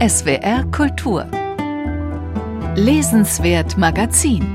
SWR Kultur Lesenswert Magazin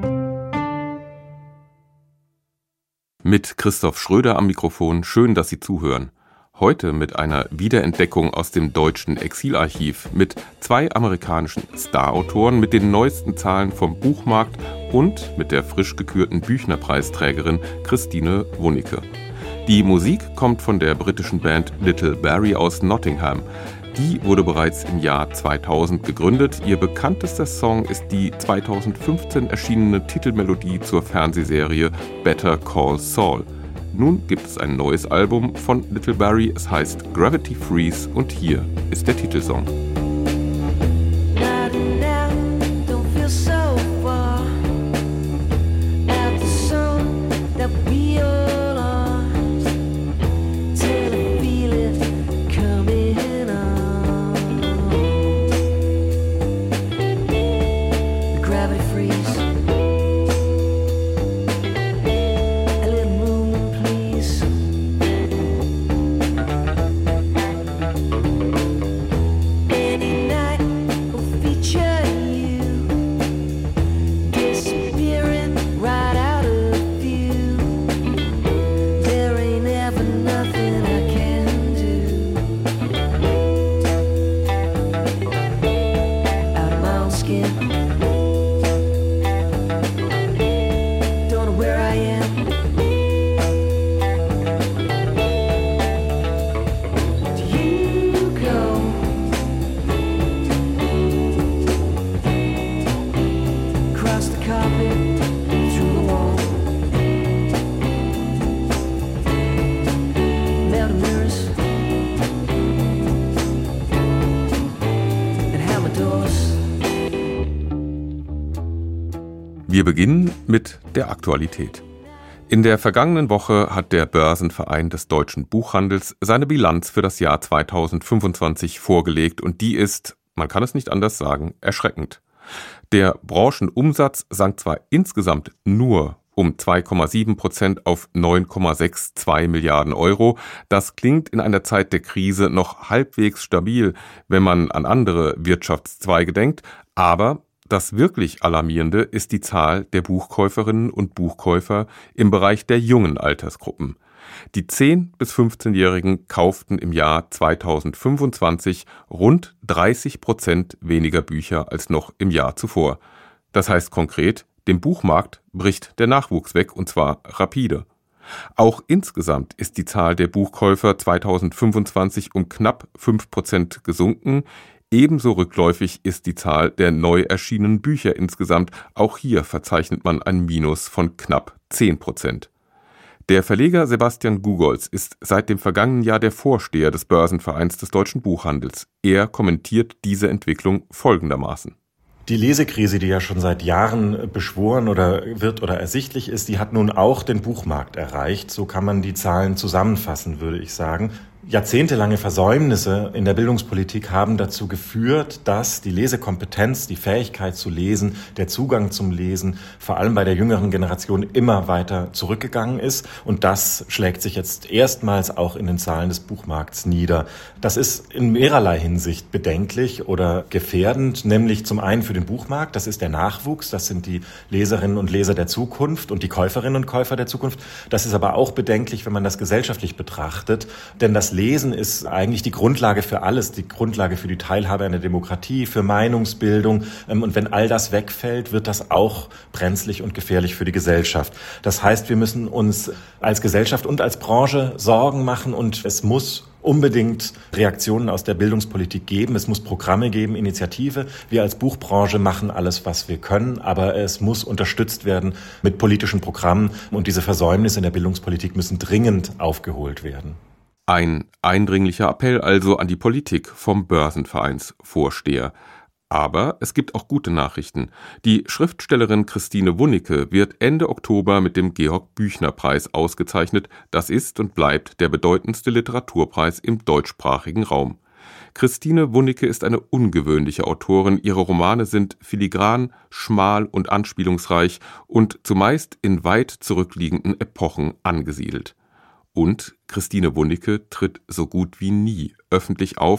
Mit Christoph Schröder am Mikrofon, schön, dass Sie zuhören. Heute mit einer Wiederentdeckung aus dem deutschen Exilarchiv, mit 2 amerikanischen Starautoren, mit den neuesten Zahlen vom Buchmarkt und mit der frisch gekürten Büchner-Preisträgerin Christine Wunnike. Die Musik kommt von der britischen Band Little Barrie aus Nottingham. Die wurde bereits im Jahr 2000 gegründet. Ihr bekanntester Song ist die 2015 erschienene Titelmelodie zur Fernsehserie Better Call Saul. Nun gibt es ein neues Album von Little Barrie, es heißt Gravity Freeze und hier ist der Titelsong. Wir beginnen mit der Aktualität. In der vergangenen Woche hat der Börsenverein des deutschen Buchhandels seine Bilanz für das Jahr 2025 vorgelegt und die ist, man kann es nicht anders sagen, erschreckend. Der Branchenumsatz sank zwar insgesamt nur um 2,7% auf 9,62 Milliarden Euro. Das klingt in einer Zeit der Krise noch halbwegs stabil, wenn man an andere Wirtschaftszweige denkt, aber das wirklich Alarmierende ist die Zahl der Buchkäuferinnen und Buchkäufer im Bereich der jungen Altersgruppen. Die 10- bis 15-Jährigen kauften im Jahr 2025 rund 30% weniger Bücher als noch im Jahr zuvor. Das heißt konkret, dem Buchmarkt bricht der Nachwuchs weg und zwar rapide. Auch insgesamt ist die Zahl der Buchkäufer 2025 um knapp 5% gesunken. Ebenso rückläufig ist die Zahl der neu erschienenen Bücher insgesamt. Auch hier verzeichnet man ein Minus von knapp 10%. Der Verleger Sebastian Gugolz ist seit dem vergangenen Jahr der Vorsteher des Börsenvereins des deutschen Buchhandels. Er kommentiert diese Entwicklung folgendermaßen. Die Lesekrise, die ja schon seit Jahren beschworen oder wird oder ersichtlich ist, die hat nun auch den Buchmarkt erreicht. So kann man die Zahlen zusammenfassen, würde ich sagen. Jahrzehntelange Versäumnisse in der Bildungspolitik haben dazu geführt, dass die Lesekompetenz, die Fähigkeit zu lesen, der Zugang zum Lesen, vor allem bei der jüngeren Generation immer weiter zurückgegangen ist. Und das schlägt sich jetzt erstmals auch in den Zahlen des Buchmarkts nieder. Das ist in mehrerlei Hinsicht bedenklich oder gefährdend, nämlich zum einen für den Buchmarkt, das ist der Nachwuchs, das sind die Leserinnen und Leser der Zukunft und die Käuferinnen und Käufer der Zukunft. Das ist aber auch bedenklich, wenn man das gesellschaftlich betrachtet, denn das Lesen ist eigentlich die Grundlage für alles, die Grundlage für die Teilhabe an der Demokratie, für Meinungsbildung. Und wenn all das wegfällt, wird das auch brenzlig und gefährlich für die Gesellschaft. Das heißt, wir müssen uns als Gesellschaft und als Branche Sorgen machen und es muss unbedingt Reaktionen aus der Bildungspolitik geben. Es muss Programme geben, Initiative. Wir als Buchbranche machen alles, was wir können, aber es muss unterstützt werden mit politischen Programmen und diese Versäumnisse in der Bildungspolitik müssen dringend aufgeholt werden. Ein eindringlicher Appell also an die Politik vom Börsenvereinsvorsteher. Aber es gibt auch gute Nachrichten. Die Schriftstellerin Christine Wunnike wird Ende Oktober mit dem Georg-Büchner-Preis ausgezeichnet. Das ist und bleibt der bedeutendste Literaturpreis im deutschsprachigen Raum. Christine Wunnike ist eine ungewöhnliche Autorin. Ihre Romane sind filigran, schmal und anspielungsreich und zumeist in weit zurückliegenden Epochen angesiedelt. Und Christine Wunnike tritt so gut wie nie öffentlich auf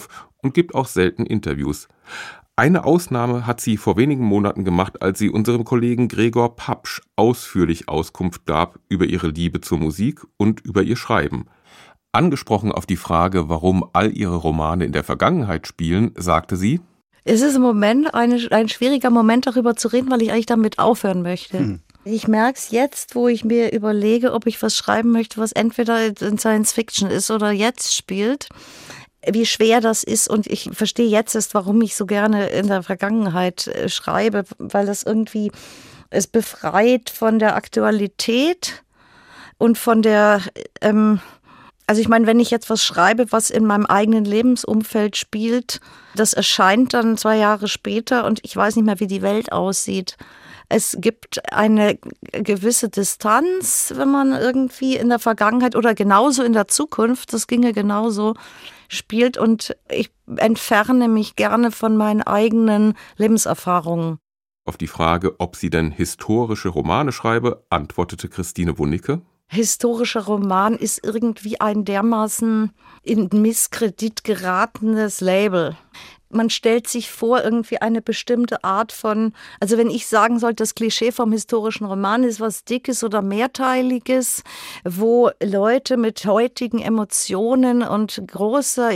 und gibt auch selten Interviews. Eine Ausnahme hat sie vor wenigen Monaten gemacht, als sie unserem Kollegen Gregor Papsch ausführlich Auskunft gab über ihre Liebe zur Musik und über ihr Schreiben. Angesprochen auf die Frage, warum all ihre Romane in der Vergangenheit spielen, sagte sie: Es ist im Moment ein schwieriger Moment, darüber zu reden, weil ich eigentlich damit aufhören möchte. Ich merke es jetzt, wo ich mir überlege, ob ich was schreiben möchte, was entweder in Science Fiction ist oder jetzt spielt, wie schwer das ist. Und ich verstehe jetzt erst, warum ich so gerne in der Vergangenheit schreibe, weil das irgendwie es befreit von der Aktualität und von der, also ich meine, wenn ich jetzt was schreibe, was in meinem eigenen Lebensumfeld spielt, das erscheint dann 2 Jahre später und ich weiß nicht mehr, wie die Welt aussieht. Es gibt eine gewisse Distanz, wenn man irgendwie in der Vergangenheit oder genauso in der Zukunft, das ginge genauso, spielt, und ich entferne mich gerne von meinen eigenen Lebenserfahrungen. Auf die Frage, ob sie denn historische Romane schreibe, antwortete Christine Wunicke: Historischer Roman ist irgendwie ein dermaßen in Misskredit geratenes Label. Man stellt sich vor, irgendwie eine bestimmte Art von, also wenn ich sagen sollte, das Klischee vom historischen Roman ist was Dickes oder Mehrteiliges, wo Leute mit heutigen Emotionen und großer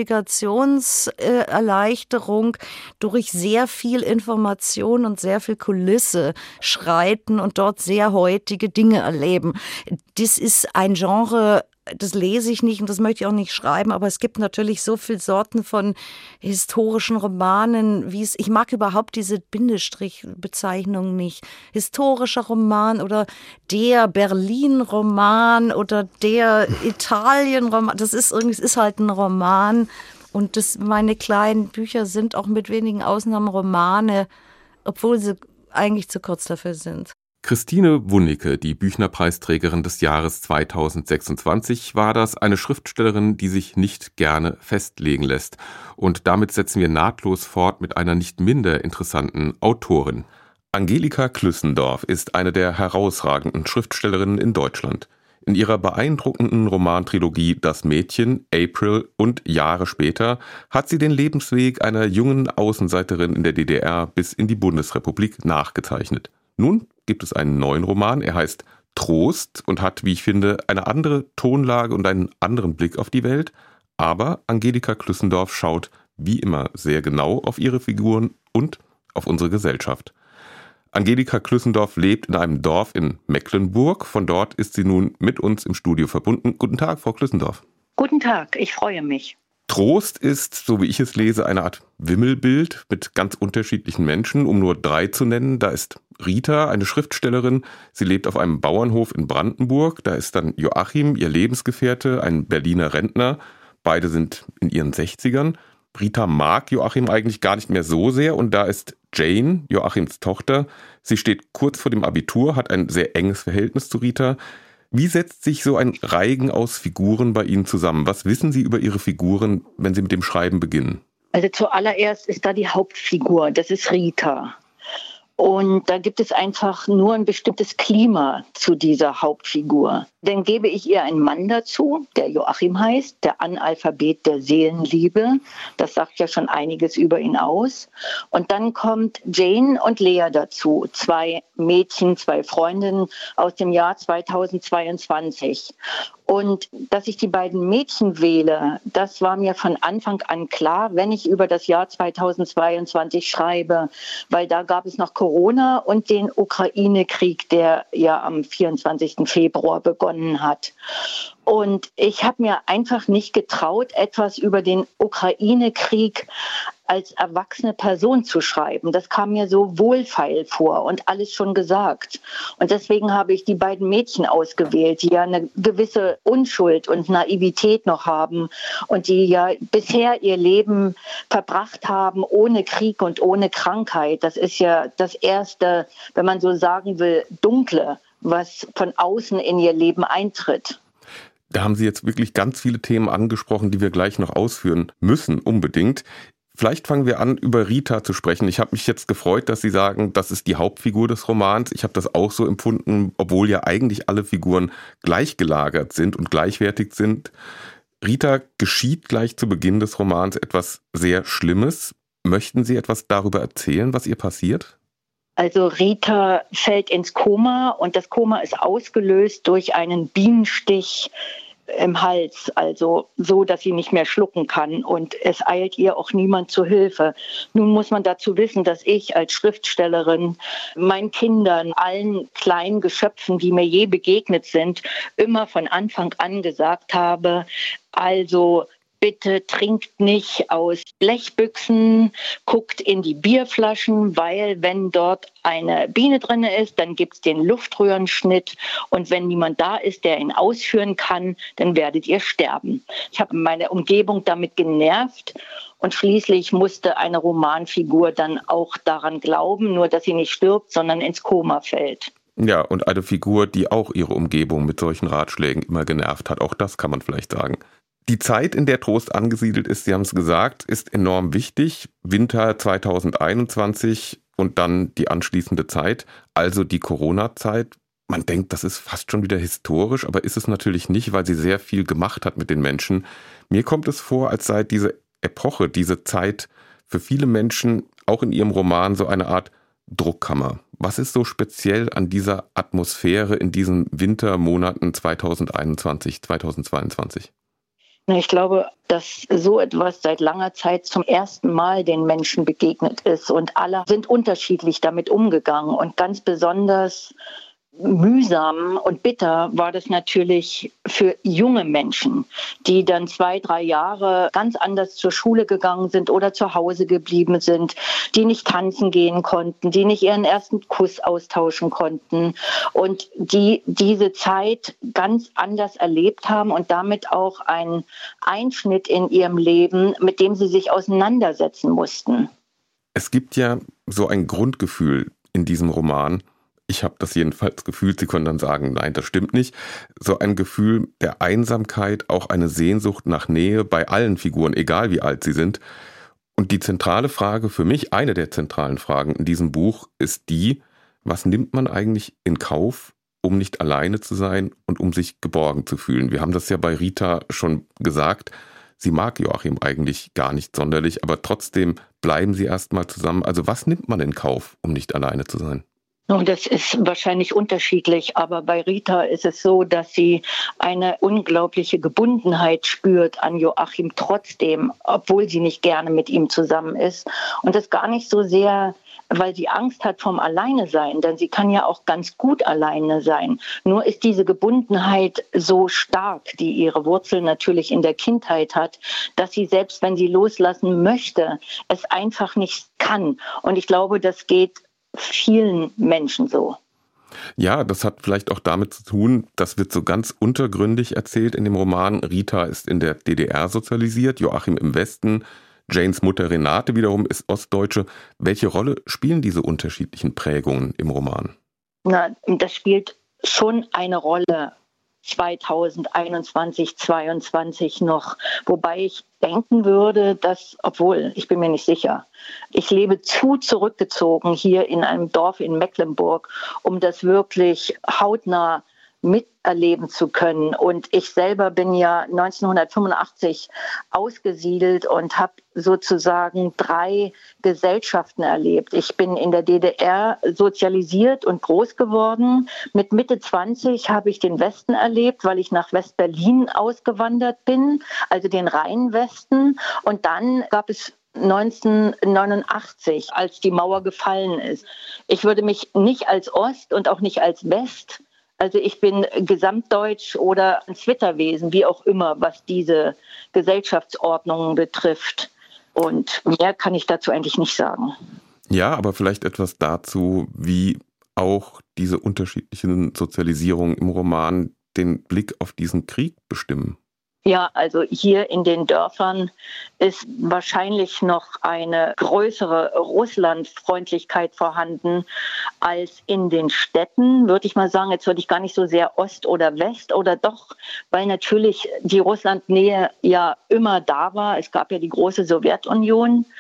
Identifikationserleichterung durch sehr viel Information und sehr viel Kulisse schreiten und dort sehr heutige Dinge erleben. Das ist ein Genre, das lese ich nicht und das möchte ich auch nicht schreiben, aber es gibt natürlich so viele Sorten von historischen Romanen, wie es, ich mag überhaupt diese Bindestrichbezeichnung nicht. Historischer Roman oder der Berlin-Roman oder der Italien-Roman, das ist irgendwie, es ist halt ein Roman, und meine kleinen Bücher sind auch mit wenigen Ausnahmen Romane, obwohl sie eigentlich zu kurz dafür sind. Christine Wunicke, die Büchner-Preisträgerin des Jahres 2026, war das, eine Schriftstellerin, die sich nicht gerne festlegen lässt. Und damit setzen wir nahtlos fort mit einer nicht minder interessanten Autorin. Angelika Klüssendorf ist eine der herausragenden Schriftstellerinnen in Deutschland. In ihrer beeindruckenden Romantrilogie Das Mädchen, April und Jahre später hat sie den Lebensweg einer jungen Außenseiterin in der DDR bis in die Bundesrepublik nachgezeichnet. Nun gibt es einen neuen Roman, er heißt Trost und hat, wie ich finde, eine andere Tonlage und einen anderen Blick auf die Welt. Aber Angelika Klüssendorf schaut, wie immer, sehr genau auf ihre Figuren und auf unsere Gesellschaft. Angelika Klüssendorf lebt in einem Dorf in Mecklenburg. Von dort ist sie nun mit uns im Studio verbunden. Guten Tag, Frau Klüssendorf. Guten Tag, ich freue mich. Trost ist, so wie ich es lese, eine Art Wimmelbild mit ganz unterschiedlichen Menschen, um nur 3 zu nennen. Da ist Rita, eine Schriftstellerin. Sie lebt auf einem Bauernhof in Brandenburg. Da ist dann Joachim, ihr Lebensgefährte, ein Berliner Rentner. Beide sind in ihren 60ern. Rita mag Joachim eigentlich gar nicht mehr so sehr. Und da ist Jane, Joachims Tochter. Sie steht kurz vor dem Abitur, hat ein sehr enges Verhältnis zu Rita. Wie setzt sich so ein Reigen aus Figuren bei Ihnen zusammen? Was wissen Sie über Ihre Figuren, wenn Sie mit dem Schreiben beginnen? Also zuallererst ist da die Hauptfigur, das ist Rita. Und da gibt es einfach nur ein bestimmtes Klima zu dieser Hauptfigur. Dann gebe ich ihr einen Mann dazu, der Joachim heißt, der Analphabet der Seelenliebe. Das sagt ja schon einiges über ihn aus. Und dann kommt Jane und Lea dazu, 2 Mädchen, 2 Freundinnen aus dem Jahr 2022. Und dass ich die beiden Mädchen wähle, das war mir von Anfang an klar, wenn ich über das Jahr 2022 schreibe, weil da gab es noch Corona und den Ukraine-Krieg, der ja am 24. Februar begonnen hat. Und ich habe mir einfach nicht getraut, etwas über den Ukraine-Krieg als erwachsene Person zu schreiben. Das kam mir so wohlfeil vor und alles schon gesagt. Und deswegen habe ich die beiden Mädchen ausgewählt, die ja eine gewisse Unschuld und Naivität noch haben und die ja bisher ihr Leben verbracht haben ohne Krieg und ohne Krankheit. Das ist ja das erste, wenn man so sagen will, Dunkle, was von außen in ihr Leben eintritt. Da haben Sie jetzt wirklich ganz viele Themen angesprochen, die wir gleich noch ausführen müssen, unbedingt. Vielleicht fangen wir an, über Rita zu sprechen. Ich habe mich jetzt gefreut, dass Sie sagen, das ist die Hauptfigur des Romans. Ich habe das auch so empfunden, obwohl ja eigentlich alle Figuren gleichgelagert sind und gleichwertig sind. Rita, geschieht gleich zu Beginn des Romans etwas sehr Schlimmes. Möchten Sie etwas darüber erzählen, was ihr passiert? Also Rita fällt ins Koma und das Koma ist ausgelöst durch einen Bienenstich im Hals, also so, dass sie nicht mehr schlucken kann und es eilt ihr auch niemand zu Hilfe. Nun muss man dazu wissen, dass ich als Schriftstellerin meinen Kindern, allen kleinen Geschöpfen, die mir je begegnet sind, immer von Anfang an gesagt habe, also bitte trinkt nicht aus Blechbüchsen, guckt in die Bierflaschen, weil wenn dort eine Biene drin ist, dann gibt es den Luftröhrenschnitt und wenn niemand da ist, der ihn ausführen kann, dann werdet ihr sterben. Ich habe meine Umgebung damit genervt und schließlich musste eine Romanfigur dann auch daran glauben, nur dass sie nicht stirbt, sondern ins Koma fällt. Ja, und eine Figur, die auch ihre Umgebung mit solchen Ratschlägen immer genervt hat, auch das kann man vielleicht sagen. Die Zeit, in der Trost angesiedelt ist, Sie haben es gesagt, ist enorm wichtig. Winter 2021 und dann die anschließende Zeit, also die Corona-Zeit. Man denkt, das ist fast schon wieder historisch, aber ist es natürlich nicht, weil sie sehr viel gemacht hat mit den Menschen. Mir kommt es vor, als sei diese Epoche, diese Zeit für viele Menschen, auch in ihrem Roman, so eine Art Druckkammer. Was ist so speziell an dieser Atmosphäre in diesen Wintermonaten 2021, 2022? Ich glaube, dass so etwas seit langer Zeit zum ersten Mal den Menschen begegnet ist und alle sind unterschiedlich damit umgegangen und ganz besonders mühsam und bitter war das natürlich für junge Menschen, die dann 2-3 Jahre ganz anders zur Schule gegangen sind oder zu Hause geblieben sind, die nicht tanzen gehen konnten, die nicht ihren ersten Kuss austauschen konnten und die diese Zeit ganz anders erlebt haben und damit auch einen Einschnitt in ihrem Leben, mit dem sie sich auseinandersetzen mussten. Es gibt ja so ein Grundgefühl in diesem Roman. Ich habe das jedenfalls gefühlt, Sie können dann sagen, nein, das stimmt nicht. So ein Gefühl der Einsamkeit, auch eine Sehnsucht nach Nähe bei allen Figuren, egal wie alt sie sind. Und die zentrale Frage für mich, eine der zentralen Fragen in diesem Buch, ist die, was nimmt man eigentlich in Kauf, um nicht alleine zu sein und um sich geborgen zu fühlen? Wir haben das ja bei Rita schon gesagt. Sie mag Joachim eigentlich gar nicht sonderlich, aber trotzdem bleiben sie erstmal zusammen. Also was nimmt man in Kauf, um nicht alleine zu sein? Und das ist wahrscheinlich unterschiedlich, aber bei Rita ist es so, dass sie eine unglaubliche Gebundenheit spürt an Joachim trotzdem, obwohl sie nicht gerne mit ihm zusammen ist. Und das gar nicht so sehr, weil sie Angst hat vom Alleinesein, denn sie kann ja auch ganz gut alleine sein. Nur ist diese Gebundenheit so stark, die ihre Wurzeln natürlich in der Kindheit hat, dass sie selbst, wenn sie loslassen möchte, es einfach nicht kann. Und ich glaube, das geht vielen Menschen so. Ja, das hat vielleicht auch damit zu tun, das wird so ganz untergründig erzählt in dem Roman. Rita ist in der DDR sozialisiert, Joachim im Westen, Janes Mutter Renate wiederum ist Ostdeutsche. Welche Rolle spielen diese unterschiedlichen Prägungen im Roman? Na, das spielt schon eine Rolle 2021, 2022 noch. Wobei ich denken würde, dass, obwohl, ich bin mir nicht sicher, ich lebe zu zurückgezogen hier in einem Dorf in Mecklenburg, um das wirklich hautnah miterleben zu können. Und ich selber bin ja 1985 ausgesiedelt und habe sozusagen 3 Gesellschaften erlebt. Ich bin in der DDR sozialisiert und groß geworden. Mit Mitte 20 habe ich den Westen erlebt, weil ich nach West-Berlin ausgewandert bin, also den Rheinwesten. Und dann gab es 1989, als die Mauer gefallen ist. Ich würde mich nicht als Ost und auch nicht als West, also ich bin gesamtdeutsch oder ein Zwitterwesen, wie auch immer, was diese Gesellschaftsordnungen betrifft. Und mehr kann ich dazu eigentlich nicht sagen. Ja, aber vielleicht etwas dazu, wie auch diese unterschiedlichen Sozialisierungen im Roman den Blick auf diesen Krieg bestimmen. Ja, also hier in den Dörfern ist wahrscheinlich noch eine größere Russlandfreundlichkeit vorhanden als in den Städten, würde ich mal sagen. Jetzt würde ich gar nicht so sehr Ost oder West oder doch, weil natürlich die Russlandnähe ja immer da war. Es gab ja die große Sowjetunion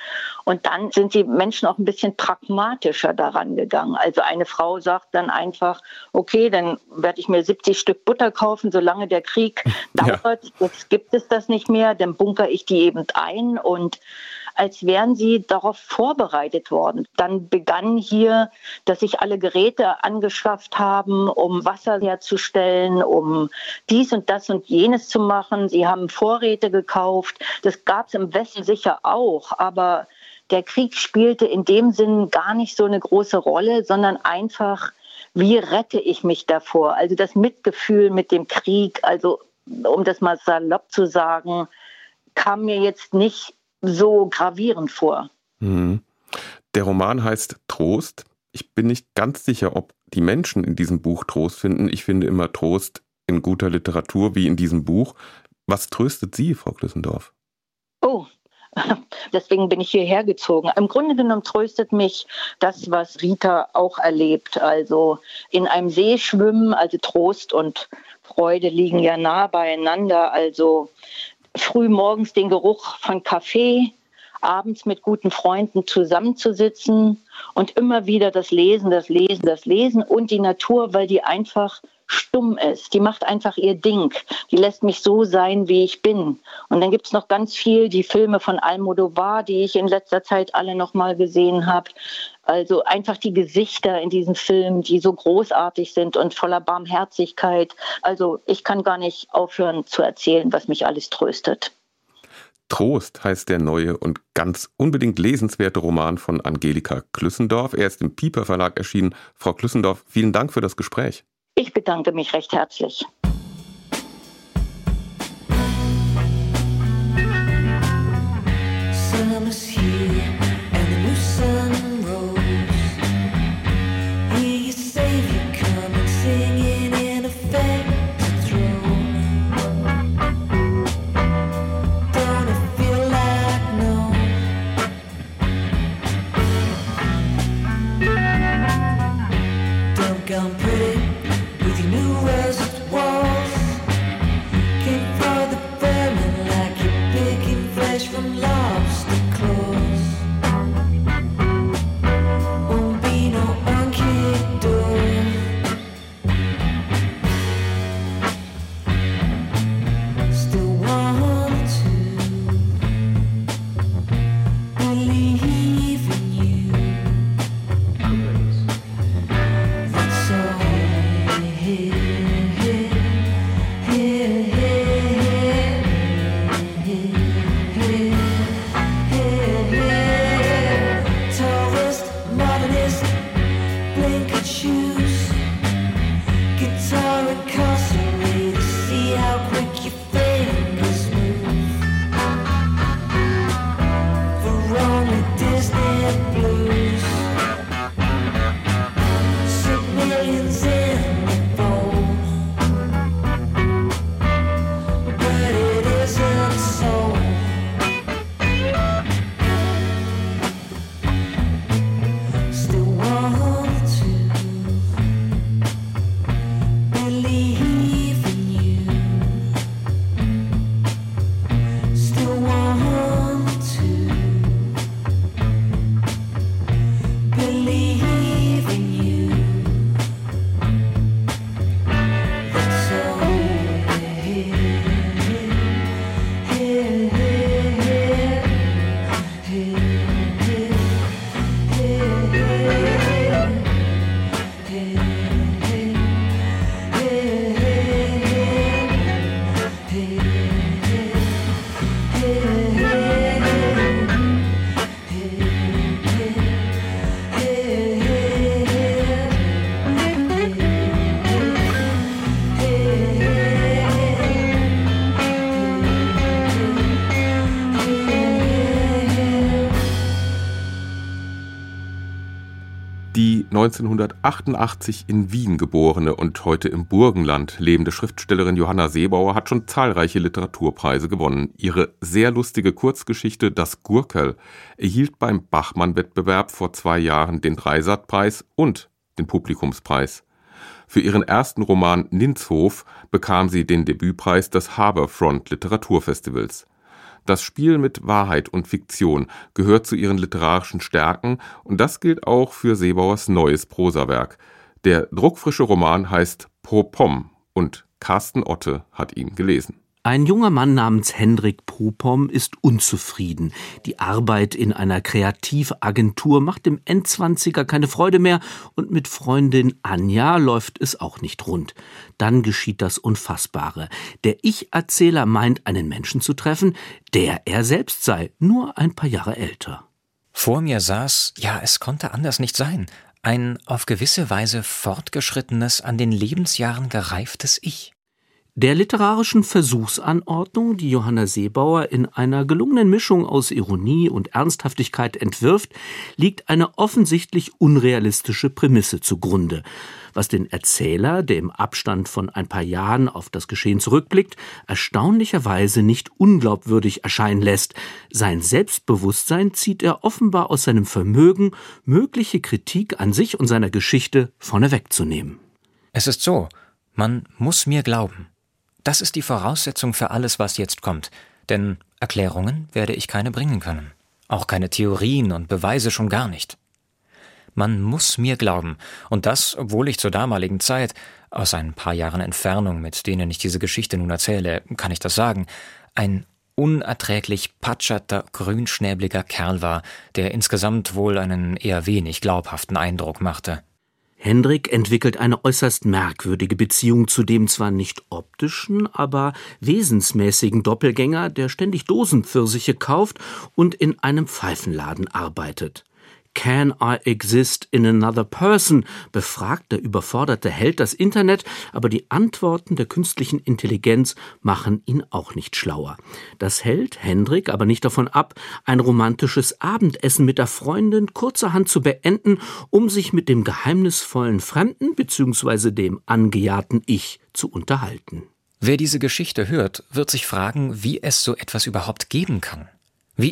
Und dann sind die Menschen auch ein bisschen pragmatischer daran gegangen. Also eine Frau sagt dann einfach, okay, dann werde ich mir 70 Stück Butter kaufen, solange der Krieg dauert. Jetzt gibt es das nicht mehr, dann bunkere ich die eben ein, und als wären sie darauf vorbereitet worden. Dann begann hier, dass sich alle Geräte angeschafft haben, um Wasser herzustellen, um dies und das und jenes zu machen. Sie haben Vorräte gekauft. Das gab es im Westen sicher auch, aber der Krieg spielte in dem Sinn gar nicht so eine große Rolle, sondern einfach, wie rette ich mich davor? Also das Mitgefühl mit dem Krieg, also um das mal salopp zu sagen, kam mir jetzt nicht so gravierend vor. Der Roman heißt Trost. Ich bin nicht ganz sicher, ob die Menschen in diesem Buch Trost finden. Ich finde immer Trost in guter Literatur wie in diesem Buch. Was tröstet Sie, Frau Klüssendorf? Oh, deswegen bin ich hierher gezogen. Im Grunde genommen tröstet mich das, was Rita auch erlebt. Also in einem See schwimmen, also Trost und Freude liegen ja nah beieinander. Also früh morgens den Geruch von Kaffee, abends mit guten Freunden zusammenzusitzen und immer wieder das Lesen und die Natur, weil die einfach stumm ist. Die macht einfach ihr Ding. Die lässt mich so sein, wie ich bin. Und dann gibt es noch ganz viel, die Filme von Almodóvar, die ich in letzter Zeit alle noch mal gesehen habe. Also einfach die Gesichter in diesen Filmen, die so großartig sind und voller Barmherzigkeit. Also ich kann gar nicht aufhören zu erzählen, was mich alles tröstet. Trost heißt der neue und ganz unbedingt lesenswerte Roman von Angelika Klüssendorf. Er ist im Piper Verlag erschienen. Frau Klüssendorf, vielen Dank für das Gespräch. Ich bedanke mich recht herzlich. Die 1988 in Wien geborene und heute im Burgenland lebende Schriftstellerin Johanna Seebauer hat schon zahlreiche Literaturpreise gewonnen. Ihre sehr lustige Kurzgeschichte Das Gurkerl erhielt beim Bachmann-Wettbewerb vor 2 Jahren den Dreisat-Preis und den Publikumspreis. Für ihren ersten Roman Nindshof bekam sie den Debütpreis des Harbourfront Literaturfestivals. Das Spiel mit Wahrheit und Fiktion gehört zu ihren literarischen Stärken und das gilt auch für Seebauers neues Prosawerk. Der druckfrische Roman heißt Popom und Carsten Otte hat ihn gelesen. Ein junger Mann namens Hendrik Popom ist unzufrieden. Die Arbeit in einer Kreativagentur macht dem Endzwanziger keine Freude mehr und mit Freundin Anja läuft es auch nicht rund. Dann geschieht das Unfassbare. Der Ich-Erzähler meint, einen Menschen zu treffen, der er selbst sei, nur ein paar Jahre älter. Vor mir saß, ja, es konnte anders nicht sein, ein auf gewisse Weise fortgeschrittenes, an den Lebensjahren gereiftes Ich. Der literarischen Versuchsanordnung, die Johanna Seebauer in einer gelungenen Mischung aus Ironie und Ernsthaftigkeit entwirft, liegt eine offensichtlich unrealistische Prämisse zugrunde, was den Erzähler, der im Abstand von ein paar Jahren auf das Geschehen zurückblickt, erstaunlicherweise nicht unglaubwürdig erscheinen lässt. Sein Selbstbewusstsein zieht er offenbar aus seinem Vermögen, mögliche Kritik an sich und seiner Geschichte vornewegzunehmen. Es ist so, man muss mir glauben. Das ist die Voraussetzung für alles, was jetzt kommt. Denn Erklärungen werde ich keine bringen können. Auch keine Theorien und Beweise schon gar nicht. Man muss mir glauben. Und das, obwohl ich zur damaligen Zeit, aus ein paar Jahren Entfernung, mit denen ich diese Geschichte nun erzähle, kann ich das sagen, ein unerträglich patscherter, grünschnäbliger Kerl war, der insgesamt wohl einen eher wenig glaubhaften Eindruck machte. Hendrik entwickelt eine äußerst merkwürdige Beziehung zu dem zwar nicht optischen, aber wesensmäßigen Doppelgänger, der ständig Dosenpfirsiche kauft und in einem Pfeifenladen arbeitet. Can I exist in another person? Befragt der überforderte Held das Internet, aber die Antworten der künstlichen Intelligenz machen ihn auch nicht schlauer. Das hält Hendrik aber nicht davon ab, ein romantisches Abendessen mit der Freundin kurzerhand zu beenden, um sich mit dem geheimnisvollen Fremden bzw. dem angejahrten Ich zu unterhalten. Wer diese Geschichte hört, wird sich fragen, wie es so etwas überhaupt geben kann. Wie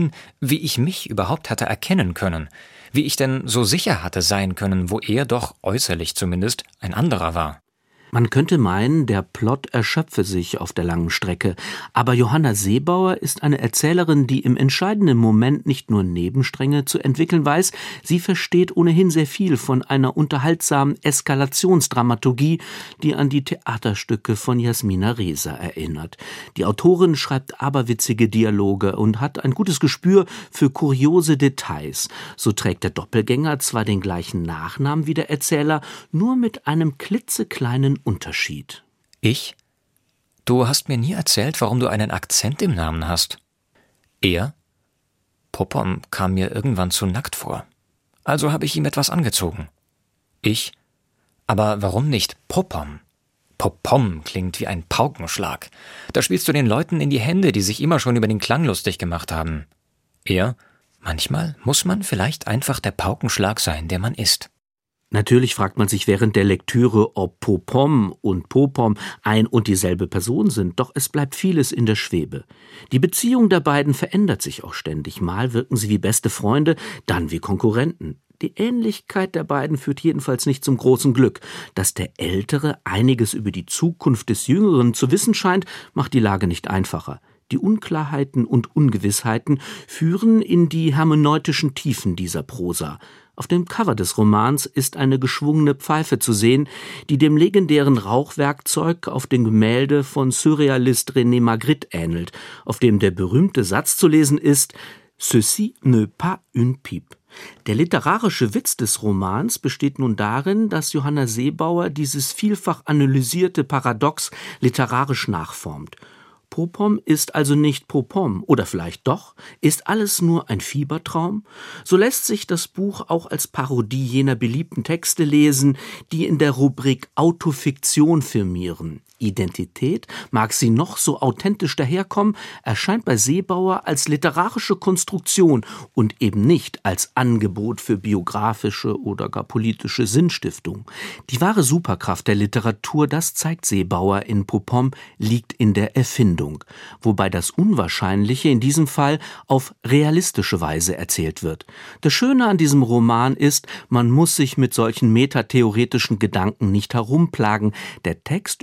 ich mich überhaupt hatte erkennen können, wie ich denn so sicher hatte sein können, wo er doch, äußerlich zumindest, ein anderer war. Man könnte meinen, der Plot erschöpfe sich auf der langen Strecke, aber Johanna Seebauer ist eine Erzählerin, die im entscheidenden Moment nicht nur Nebenstränge zu entwickeln weiß, sie versteht ohnehin sehr viel von einer unterhaltsamen Eskalationsdramaturgie, die an die Theaterstücke von Jasmina Reza erinnert. Die Autorin schreibt aberwitzige Dialoge und hat ein gutes Gespür für kuriose Details. So trägt der Doppelgänger zwar den gleichen Nachnamen wie der Erzähler, nur mit einem klitzekleinen Unterschied. Ich? Du hast mir nie erzählt, warum du einen Akzent im Namen hast. Er? Popom kam mir irgendwann zu nackt vor. Also habe ich ihm etwas angezogen. Ich? Aber warum nicht Popom? Popom klingt wie ein Paukenschlag. Da spielst du den Leuten in die Hände, die sich immer schon über den Klang lustig gemacht haben. Er? Manchmal muss man vielleicht einfach der Paukenschlag sein, der man ist. Natürlich fragt man sich während der Lektüre, ob Popom und Popom ein und dieselbe Person sind, doch es bleibt vieles in der Schwebe. Die Beziehung der beiden verändert sich auch ständig. Mal wirken sie wie beste Freunde, dann wie Konkurrenten. Die Ähnlichkeit der beiden führt jedenfalls nicht zum großen Glück. Dass der Ältere einiges über die Zukunft des Jüngeren zu wissen scheint, macht die Lage nicht einfacher. Die Unklarheiten und Ungewissheiten führen in die hermeneutischen Tiefen dieser Prosa. Auf dem Cover des Romans ist eine geschwungene Pfeife zu sehen, die dem legendären Rauchwerkzeug auf dem Gemälde von Surrealist René Magritte ähnelt, auf dem der berühmte Satz zu lesen ist: Ceci n'est pas une pipe. Der literarische Witz des Romans besteht nun darin, dass Johanna Seebauer dieses vielfach analysierte Paradox literarisch nachformt. Popom ist also nicht Popom, oder vielleicht doch? Ist alles nur ein Fiebertraum? So lässt sich das Buch auch als Parodie jener beliebten Texte lesen, die in der Rubrik Autofiktion firmieren. Identität, mag sie noch so authentisch daherkommen, erscheint bei Seebauer als literarische Konstruktion und eben nicht als Angebot für biografische oder gar politische Sinnstiftung. Die wahre Superkraft der Literatur, das zeigt Seebauer in Popom, liegt in der Erfindung, wobei das Unwahrscheinliche in diesem Fall auf realistische Weise erzählt wird. Das Schöne an diesem Roman ist, man muss sich mit solchen metatheoretischen Gedanken nicht herumplagen. Der Text überzeugt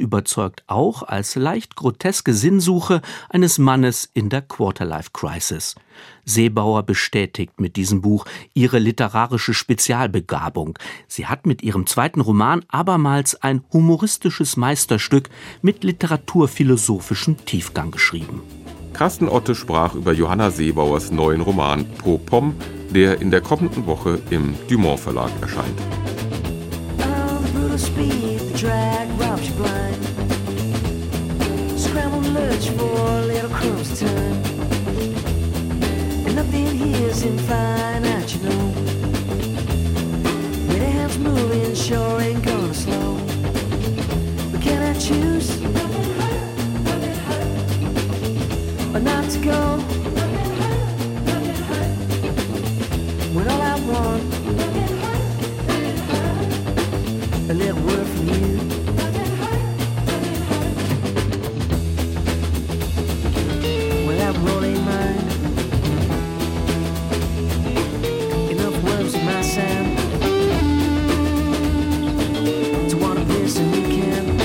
folgt auch als leicht groteske Sinnsuche eines Mannes in der Quarterlife-Crisis. Seebauer bestätigt mit diesem Buch ihre literarische Spezialbegabung. Sie hat mit ihrem zweiten Roman abermals ein humoristisches Meisterstück mit literaturphilosophischem Tiefgang geschrieben. Carsten Otte sprach über Johanna Seebauers neuen Roman Po-Pom, der in der kommenden Woche im Dumont Verlag erscheint. Or not to go, when all I want, a little word from you. Well, I'm rolling mine, enough words in my sound to want to listen weekend.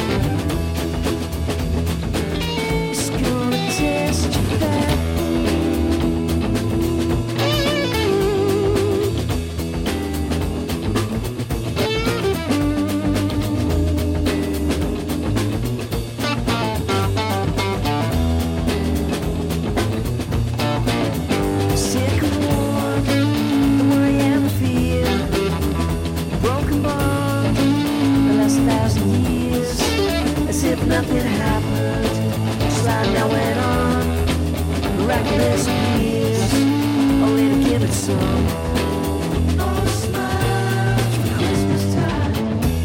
It's gonna test you. Nothing happened, slide now went on, miraculous years, only to give it some. No smiles for Christmas time.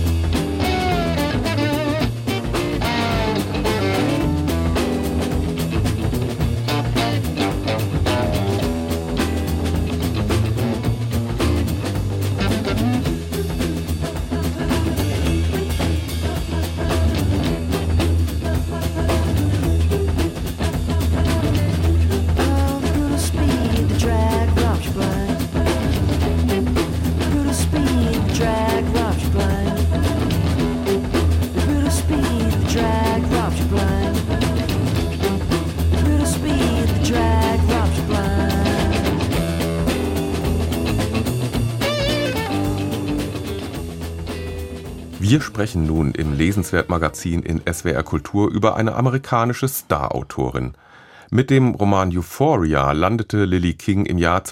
Wir sprechen nun im Lesenswert-Magazin in SWR Kultur über eine amerikanische Star-Autorin. Mit dem Roman Euphoria landete Lily King im Jahr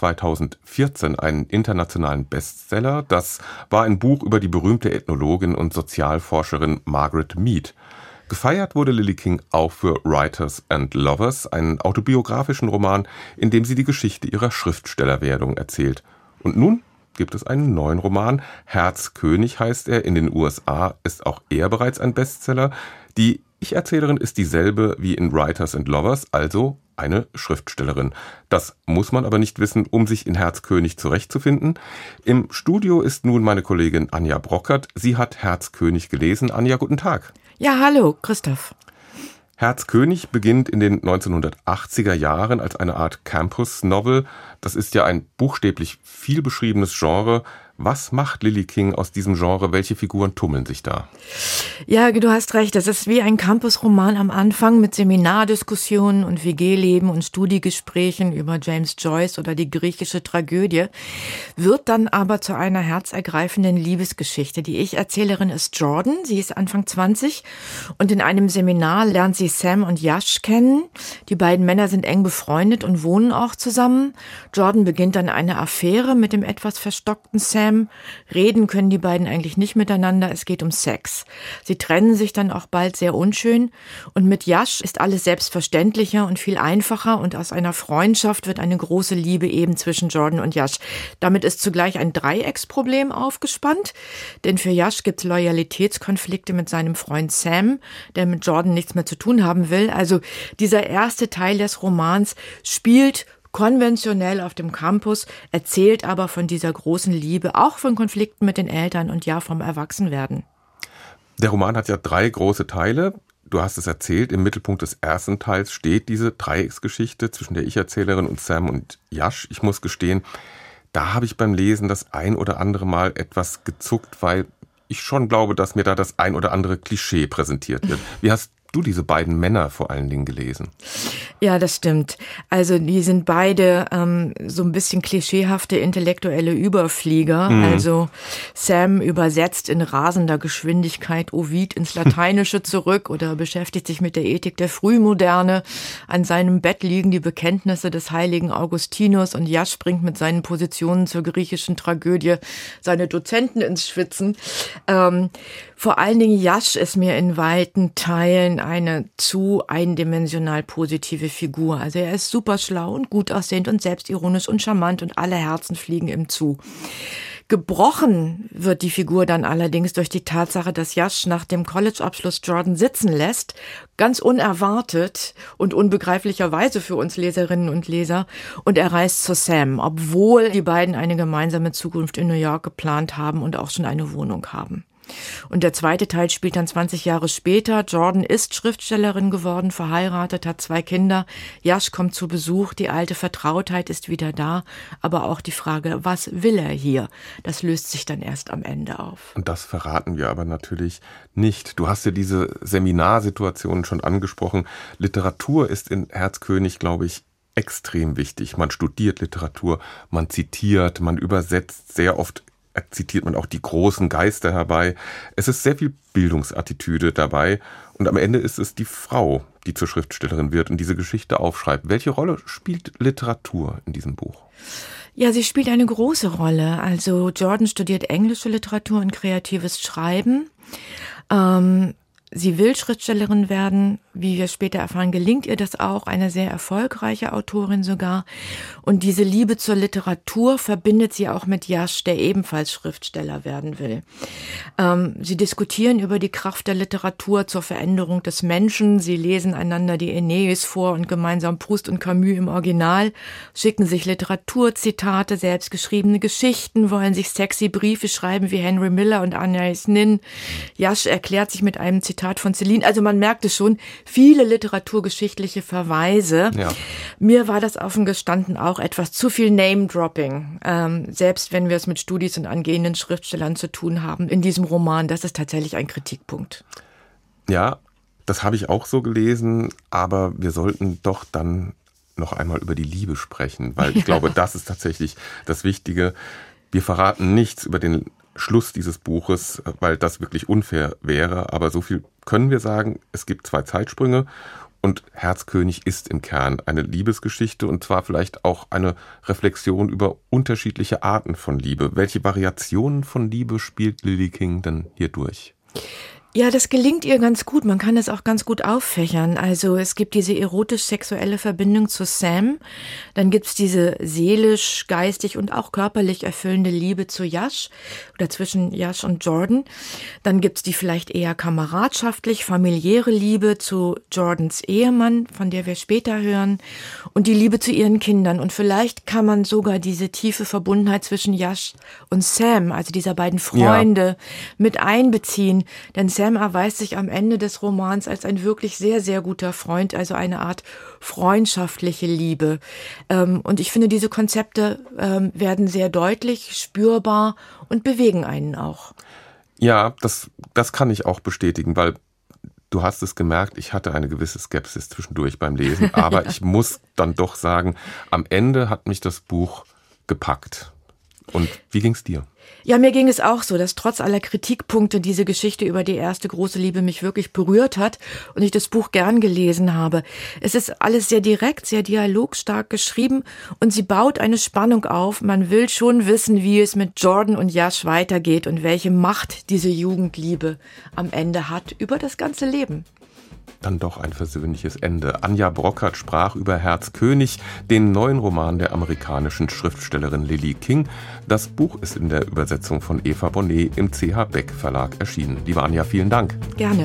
2014 einen internationalen Bestseller. Das war ein Buch über die berühmte Ethnologin und Sozialforscherin Margaret Mead. Gefeiert wurde Lily King auch für Writers and Lovers, einen autobiografischen Roman, in dem sie die Geschichte ihrer Schriftstellerwerdung erzählt. Und nun gibt es einen neuen Roman. Herzkönig heißt er. In den USA ist auch er bereits ein Bestseller. Die Ich-Erzählerin ist dieselbe wie in Writers and Lovers, also eine Schriftstellerin. Das muss man aber nicht wissen, um sich in Herzkönig zurechtzufinden. Im Studio ist nun meine Kollegin Anja Brockert. Sie hat Herzkönig gelesen. Anja, guten Tag. Ja, hallo, Christoph. Herzkönig beginnt in den 1980er Jahren als eine Art Campus-Novel. Das ist ja ein buchstäblich viel beschriebenes Genre. Was macht Lily King aus diesem Genre? Welche Figuren tummeln sich da? Ja, du hast recht. Das ist wie ein Campusroman am Anfang mit Seminardiskussionen und WG-Leben und Studiegesprächen über James Joyce oder die griechische Tragödie, wird dann aber zu einer herzergreifenden Liebesgeschichte. Die Ich-Erzählerin ist Jordan. Sie ist Anfang 20 und in einem Seminar lernt sie Sam und Yash kennen. Die beiden Männer sind eng befreundet und wohnen auch zusammen. Jordan beginnt dann eine Affäre mit dem etwas verstockten Sam. Reden können die beiden eigentlich nicht miteinander, es geht um Sex. Sie trennen sich dann auch bald sehr unschön und mit Yash ist alles selbstverständlicher und viel einfacher und aus einer Freundschaft wird eine große Liebe eben zwischen Jordan und Yash. Damit ist zugleich ein Dreiecksproblem aufgespannt, denn für Yash gibt es Loyalitätskonflikte mit seinem Freund Sam, der mit Jordan nichts mehr zu tun haben will. Also dieser erste Teil des Romans spielt konventionell auf dem Campus, erzählt aber von dieser großen Liebe, auch von Konflikten mit den Eltern und ja vom Erwachsenwerden. Der Roman hat ja 3 große Teile. Du hast es erzählt, im Mittelpunkt des ersten Teils steht diese Dreiecksgeschichte zwischen der Ich-Erzählerin und Sam und Yash. Ich muss gestehen, da habe ich beim Lesen das ein oder andere Mal etwas gezuckt, weil ich schon glaube, dass mir da das ein oder andere Klischee präsentiert wird. Wie hast du diese beiden Männer vor allen Dingen gelesen? Ja, das stimmt. Also die sind beide so ein bisschen klischeehafte intellektuelle Überflieger. Also Sam übersetzt in rasender Geschwindigkeit Ovid ins Lateinische zurück oder beschäftigt sich mit der Ethik der Frühmoderne. An seinem Bett liegen die Bekenntnisse des heiligen Augustinus und Jasch bringt mit seinen Positionen zur griechischen Tragödie seine Dozenten ins Schwitzen. Vor allen Dingen Jasch ist mir in weiten Teilen eine zu eindimensional positive Figur. Also er ist super schlau und gut aussehend und selbstironisch und charmant und alle Herzen fliegen ihm zu. Gebrochen wird die Figur dann allerdings durch die Tatsache, dass Jasch nach dem College-Abschluss Jordan sitzen lässt, ganz unerwartet und unbegreiflicherweise für uns Leserinnen und Leser, und er reist zu Sam, obwohl die beiden eine gemeinsame Zukunft in New York geplant haben und auch schon eine Wohnung haben. Und der zweite Teil spielt dann 20 Jahre später. Jordan ist Schriftstellerin geworden, verheiratet, hat 2 Kinder. Jasch kommt zu Besuch, die alte Vertrautheit ist wieder da, aber auch die Frage, was will er hier? Das löst sich dann erst am Ende auf. Und das verraten wir aber natürlich nicht. Du hast ja diese Seminarsituation schon angesprochen. Literatur ist in Herzkönig, glaube ich, extrem wichtig. Man studiert Literatur, man zitiert, man übersetzt, sehr oft zitiert man auch die großen Geister herbei. Es ist sehr viel Bildungsattitüde dabei und am Ende ist es die Frau, die zur Schriftstellerin wird und diese Geschichte aufschreibt. Welche Rolle spielt Literatur in diesem Buch? Ja, sie spielt eine große Rolle. Also Jordan studiert englische Literatur und kreatives Schreiben. Sie will Schriftstellerin werden, wie wir später erfahren, gelingt ihr das auch, eine sehr erfolgreiche Autorin sogar. Und diese Liebe zur Literatur verbindet sie auch mit Jasch, der ebenfalls Schriftsteller werden will. Sie diskutieren über die Kraft der Literatur zur Veränderung des Menschen. Sie lesen einander die Aeneis vor und gemeinsam Proust und Camus im Original, schicken sich Literaturzitate, selbstgeschriebene Geschichten, wollen sich sexy Briefe schreiben wie Henry Miller und Anais Nin. Jasch erklärt sich mit einem Zitat von Celine. Also man merkte schon, viele literaturgeschichtliche Verweise. Ja. Mir war das offen gestanden auch etwas zu viel Name-Dropping. Selbst wenn wir es mit Studis und angehenden Schriftstellern zu tun haben in diesem Roman, das ist tatsächlich ein Kritikpunkt. Ja, das habe ich auch so gelesen, aber wir sollten doch dann noch einmal über die Liebe sprechen, weil ich glaube, das ist tatsächlich das Wichtige. Wir verraten nichts über den Schluss dieses Buches, weil das wirklich unfair wäre, aber so viel können wir sagen, es gibt 2 Zeitsprünge und Herzkönig ist im Kern eine Liebesgeschichte und zwar vielleicht auch eine Reflexion über unterschiedliche Arten von Liebe. Welche Variationen von Liebe spielt Lily King denn hier durch? Ja, das gelingt ihr ganz gut. Man kann es auch ganz gut auffächern. Also es gibt diese erotisch-sexuelle Verbindung zu Sam. Dann gibt's diese seelisch, geistig und auch körperlich erfüllende Liebe zu Jasch oder zwischen Jasch und Jordan. Dann gibt's die vielleicht eher kameradschaftlich, familiäre Liebe zu Jordans Ehemann, von der wir später hören. Und die Liebe zu ihren Kindern. Und vielleicht kann man sogar diese tiefe Verbundenheit zwischen Jasch und Sam, also dieser beiden Freunde, mit einbeziehen. Denn Sam erweist sich am Ende des Romans als ein wirklich sehr, sehr guter Freund, also eine Art freundschaftliche Liebe. Und ich finde, diese Konzepte werden sehr deutlich, spürbar und bewegen einen auch. Ja, das kann ich auch bestätigen, weil du hast es gemerkt, ich hatte eine gewisse Skepsis zwischendurch beim Lesen, aber ich muss dann doch sagen, am Ende hat mich das Buch gepackt. Und wie ging's dir? Ja, mir ging es auch so, dass trotz aller Kritikpunkte diese Geschichte über die erste große Liebe mich wirklich berührt hat und ich das Buch gern gelesen habe. Es ist alles sehr direkt, sehr dialogstark geschrieben und sie baut eine Spannung auf. Man will schon wissen, wie es mit Jordan und Jasch weitergeht und welche Macht diese Jugendliebe am Ende hat über das ganze Leben. Dann doch ein versöhnliches Ende. Anja Brockert sprach über Herzkönig, den neuen Roman der amerikanischen Schriftstellerin Lily King. Das Buch ist in der Übersetzung von Eva Bonnet im CH Beck Verlag erschienen. Liebe Anja, vielen Dank. Gerne.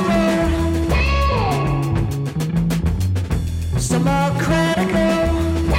Some are critical,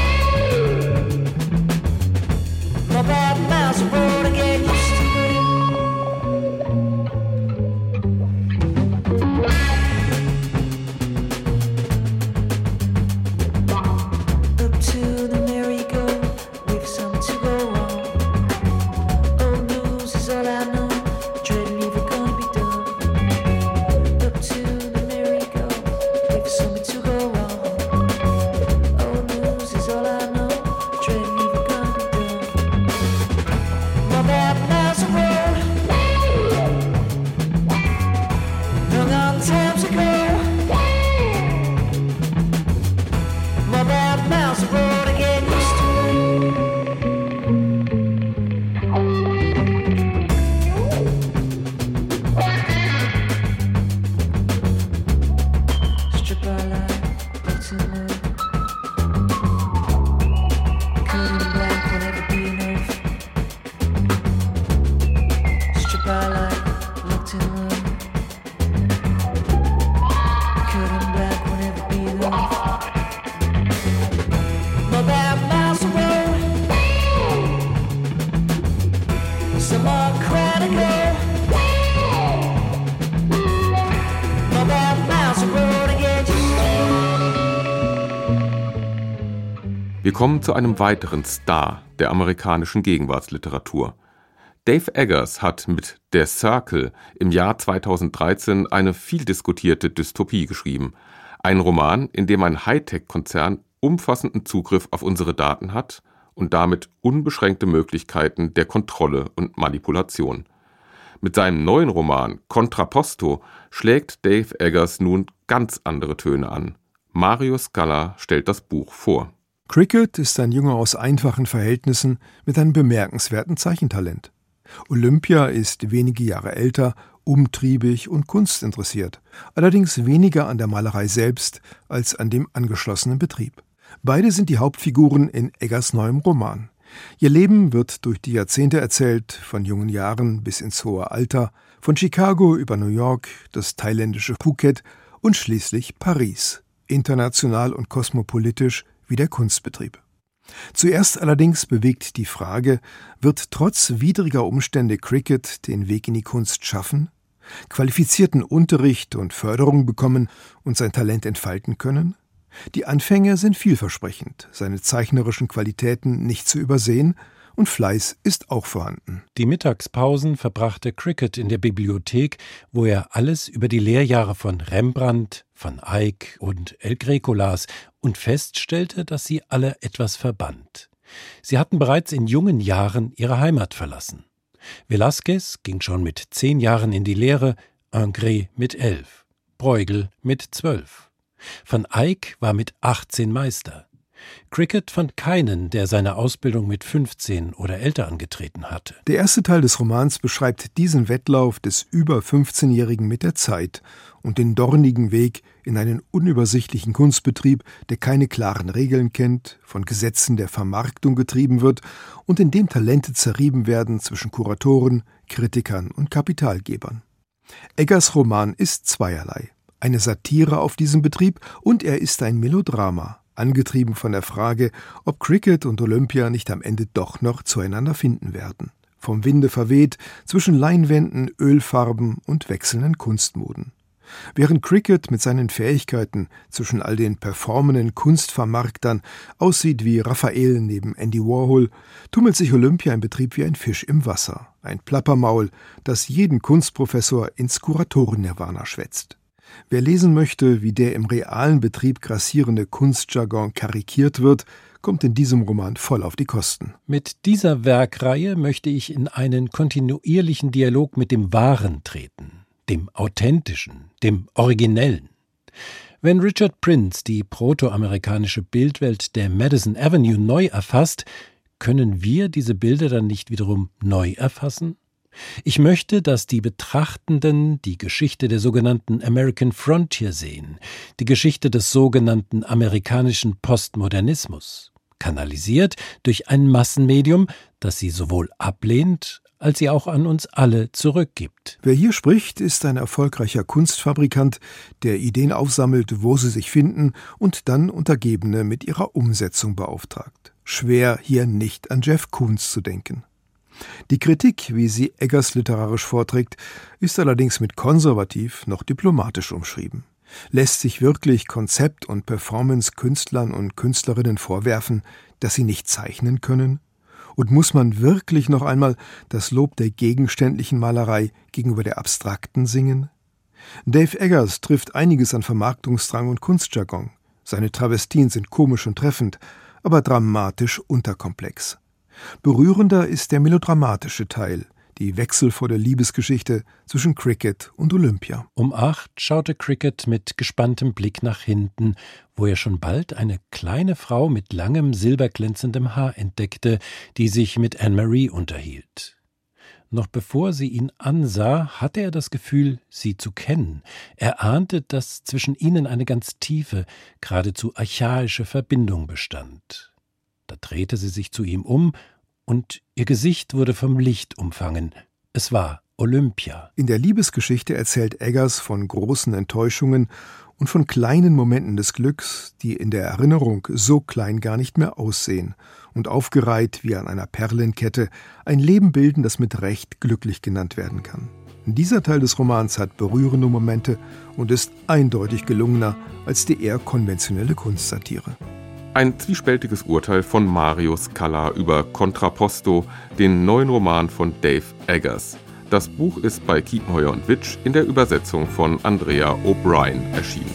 Wir kommen zu einem weiteren Star der amerikanischen Gegenwartsliteratur. Dave Eggers hat mit Der Circle im Jahr 2013 eine viel diskutierte Dystopie geschrieben. Ein Roman, in dem ein Hightech-Konzern umfassenden Zugriff auf unsere Daten hat und damit unbeschränkte Möglichkeiten der Kontrolle und Manipulation. Mit seinem neuen Roman Contrapposto schlägt Dave Eggers nun ganz andere Töne an. Mario Scala stellt das Buch vor. Cricket ist ein Junge aus einfachen Verhältnissen mit einem bemerkenswerten Zeichentalent. Olympia ist wenige Jahre älter, umtriebig und kunstinteressiert, allerdings weniger an der Malerei selbst als an dem angeschlossenen Betrieb. Beide sind die Hauptfiguren in Eggers neuem Roman. Ihr Leben wird durch die Jahrzehnte erzählt, von jungen Jahren bis ins hohe Alter, von Chicago über New York, das thailändische Phuket und schließlich Paris, international und kosmopolitisch wie der Kunstbetrieb. Zuerst allerdings bewegt die Frage, wird trotz widriger Umstände Cricket den Weg in die Kunst schaffen, qualifizierten Unterricht und Förderung bekommen und sein Talent entfalten können? Die Anfänge sind vielversprechend, seine zeichnerischen Qualitäten nicht zu übersehen und Fleiß ist auch vorhanden. Die Mittagspausen verbrachte Cricket in der Bibliothek, wo er alles über die Lehrjahre von Rembrandt, Van Eyck und El Greco las und feststellte, dass sie alle etwas verband. Sie hatten bereits in jungen Jahren ihre Heimat verlassen. Velázquez ging schon mit 10 Jahren in die Lehre, Ingres mit 11, Bruegel mit 12. Van Eyck war mit 18 Meister. Cricket fand keinen, der seine Ausbildung mit 15 oder älter angetreten hatte. Der erste Teil des Romans beschreibt diesen Wettlauf des über 15-Jährigen mit der Zeit und den dornigen Weg in einen unübersichtlichen Kunstbetrieb, der keine klaren Regeln kennt, von Gesetzen der Vermarktung getrieben wird und in dem Talente zerrieben werden zwischen Kuratoren, Kritikern und Kapitalgebern. Eggers Roman ist zweierlei. Eine Satire auf diesen Betrieb und er ist ein Melodrama, angetrieben von der Frage, ob Cricket und Olympia nicht am Ende doch noch zueinander finden werden. Vom Winde verweht, zwischen Leinwänden, Ölfarben und wechselnden Kunstmoden. Während Cricket mit seinen Fähigkeiten zwischen all den performenden Kunstvermarktern aussieht wie Raphael neben Andy Warhol, tummelt sich Olympia im Betrieb wie ein Fisch im Wasser, ein Plappermaul, das jeden Kunstprofessor ins Kuratoren-Nirvana schwätzt. Wer lesen möchte, wie der im realen Betrieb grassierende Kunstjargon karikiert wird, kommt in diesem Roman voll auf die Kosten. Mit dieser Werkreihe möchte ich in einen kontinuierlichen Dialog mit dem Wahren treten, dem Authentischen, dem Originellen. Wenn Richard Prince die protoamerikanische Bildwelt der Madison Avenue neu erfasst, können wir diese Bilder dann nicht wiederum neu erfassen? Ich möchte, dass die Betrachtenden die Geschichte der sogenannten American Frontier sehen, die Geschichte des sogenannten amerikanischen Postmodernismus, kanalisiert durch ein Massenmedium, das sie sowohl ablehnt, als sie auch an uns alle zurückgibt. Wer hier spricht, ist ein erfolgreicher Kunstfabrikant, der Ideen aufsammelt, wo sie sich finden und dann Untergebene mit ihrer Umsetzung beauftragt. Schwer, hier nicht an Jeff Koons zu denken. Die Kritik, wie sie Eggers literarisch vorträgt, ist allerdings mit konservativ noch diplomatisch umschrieben. Lässt sich wirklich Konzept- und Performance-Künstlern und Künstlerinnen vorwerfen, dass sie nicht zeichnen können? Und muss man wirklich noch einmal das Lob der gegenständlichen Malerei gegenüber der abstrakten singen? Dave Eggers trifft einiges an Vermarktungsdrang und Kunstjargon. Seine Travestien sind komisch und treffend, aber dramatisch unterkomplex. Berührender ist der melodramatische Teil, die wechselvolle Liebesgeschichte zwischen Cricket und Olympia. Um 8 schaute Cricket mit gespanntem Blick nach hinten, wo er schon bald eine kleine Frau mit langem, silberglänzendem Haar entdeckte, die sich mit Anne-Marie unterhielt. Noch bevor sie ihn ansah, hatte er das Gefühl, sie zu kennen. Er ahnte, dass zwischen ihnen eine ganz tiefe, geradezu archaische Verbindung bestand. Da drehte sie sich zu ihm um, und ihr Gesicht wurde vom Licht umfangen. Es war Olympia. In der Liebesgeschichte erzählt Eggers von großen Enttäuschungen und von kleinen Momenten des Glücks, die in der Erinnerung so klein gar nicht mehr aussehen und aufgereiht wie an einer Perlenkette ein Leben bilden, das mit Recht glücklich genannt werden kann. Dieser Teil des Romans hat berührende Momente und ist eindeutig gelungener als die eher konventionelle Kunstsatire. Ein zwiespältiges Urteil von Mario Scala über Contrapposto, den neuen Roman von Dave Eggers. Das Buch ist bei Kiepenheuer & Witsch in der Übersetzung von Andrea O'Brien erschienen.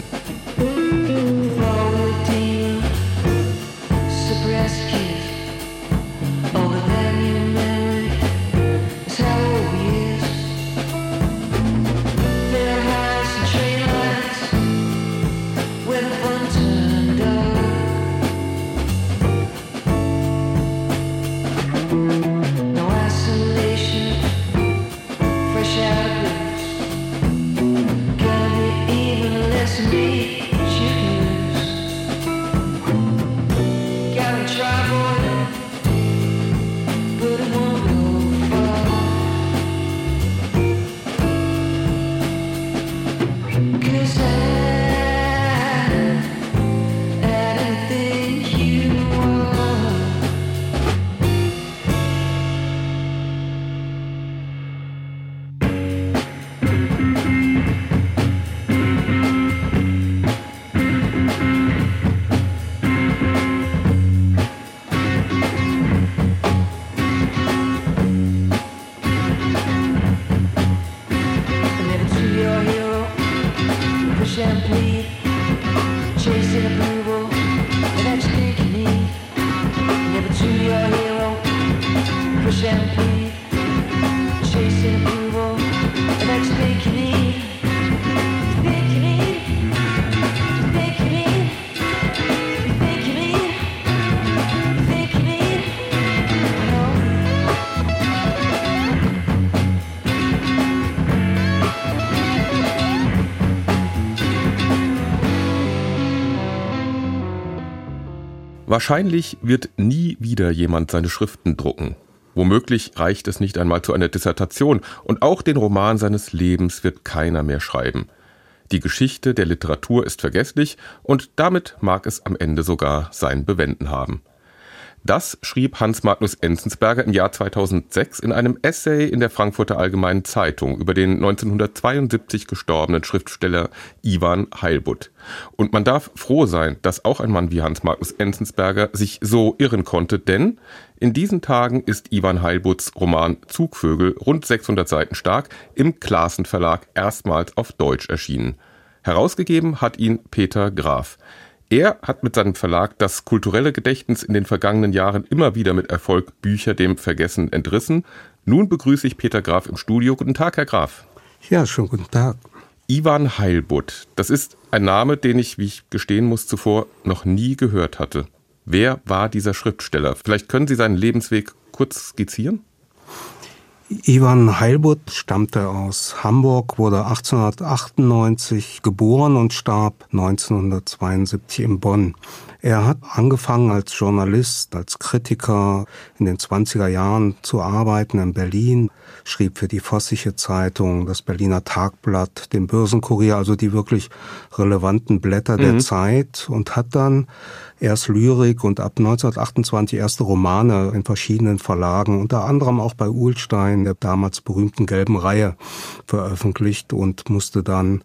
Wahrscheinlich wird nie wieder jemand seine Schriften drucken. Womöglich reicht es nicht einmal zu einer Dissertation und auch den Roman seines Lebens wird keiner mehr schreiben. Die Geschichte der Literatur ist vergesslich und damit mag es am Ende sogar sein Bewenden haben. Das schrieb Hans Magnus Enzensberger im Jahr 2006 in einem Essay in der Frankfurter Allgemeinen Zeitung über den 1972 gestorbenen Schriftsteller Iwan Heilbutt. Und man darf froh sein, dass auch ein Mann wie Hans Magnus Enzensberger sich so irren konnte, denn in diesen Tagen ist Iwan Heilbutts Roman Zugvögel, rund 600 Seiten stark, im Classen Verlag erstmals auf Deutsch erschienen. Herausgegeben hat ihn Peter Graf. Er hat mit seinem Verlag das kulturelle Gedächtnis in den vergangenen Jahren immer wieder mit Erfolg Bücher dem Vergessen entrissen. Nun begrüße ich Peter Graf im Studio. Guten Tag, Herr Graf. Ja, schönen guten Tag. Iwan Heilbutt, das ist ein Name, den ich, wie ich gestehen muss, zuvor noch nie gehört hatte. Wer war dieser Schriftsteller? Vielleicht können Sie seinen Lebensweg kurz skizzieren? Iwan Heilbutt stammte aus Hamburg, wurde 1898 geboren und starb 1972 in Bonn. Er hat angefangen als Journalist, als Kritiker in den 20er Jahren zu arbeiten in Berlin, schrieb für die Vossische Zeitung, das Berliner Tagblatt, den Börsenkurier, also die wirklich relevanten Blätter der Zeit und hat dann erst Lyrik und ab 1928 erste Romane in verschiedenen Verlagen, unter anderem auch bei Uhlstein, der damals berühmten Gelben Reihe, veröffentlicht und musste dann